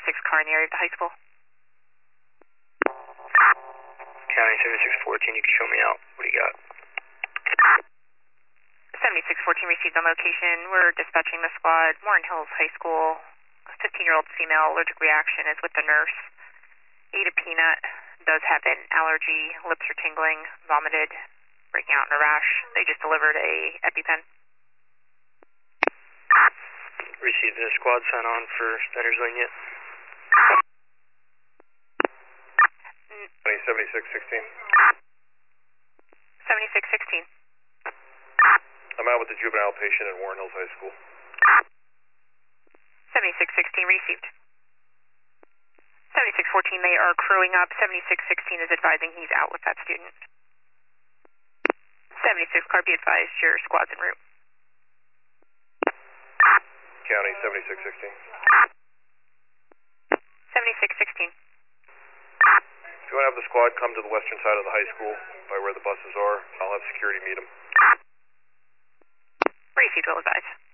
76 car in the area of the high school. County 7614, you can show me out. What do you got? 7614 received on location. We're dispatching the squad. Morton Hills High School. A 15-year-old female allergic reaction is with the nurse. Ate a peanut. Does have an allergy. Lips are tingling. Vomited. Breaking out in a rash. They just delivered a EpiPen. Received the squad sign on for Steiner's Lane yet? 7616. 7616. I'm out with the juvenile patient at Warren Hills High School. 7616 received. 7614, they are crewing up. 7616 is advising he's out with that student. 76 car, be advised, your squad's en route. County 7616. 7616. If you want to have the squad come to the western side of the high school by where the buses are, I'll have security meet them. Received, will advise.